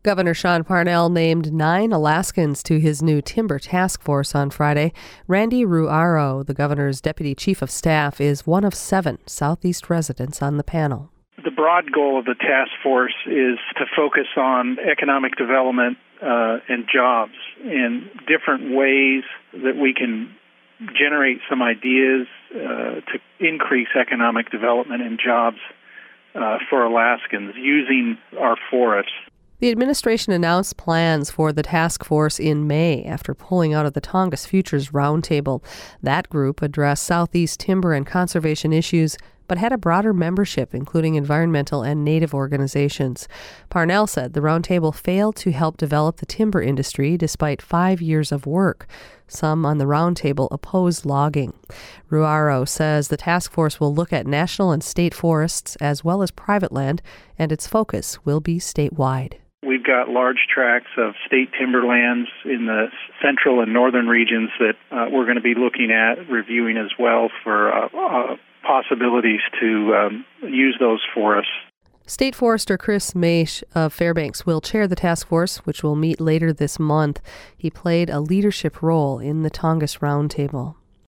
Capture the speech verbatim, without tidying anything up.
Governor Sean Parnell named nine Alaskans to his new timber task force on Friday. Randy Ruaro, the governor's deputy chief of staff, is one of seven Southeast residents on the panel. The broad goal of the task force is to focus on economic development uh, and jobs in different ways that we can generate some ideas uh, to increase economic development and jobs uh, for Alaskans using our forests. The administration announced plans for the task force in May after pulling out of the Tongass Futures Roundtable. That group addressed Southeast timber and conservation issues, but had a broader membership, including environmental and native organizations. Parnell said the roundtable failed to help develop the timber industry despite five years of work. Some on the roundtable opposed logging. Ruaro says the task force will look at national and state forests as well as private land, and its focus will be statewide. We've got large tracts of state timberlands in the central and northern regions that uh, we're going to be looking at, reviewing as well for uh, uh, possibilities to um, use those forests. State Forester Chris Maish of Fairbanks will chair the task force, which will meet later this month. He played a leadership role in the Tongass Roundtable.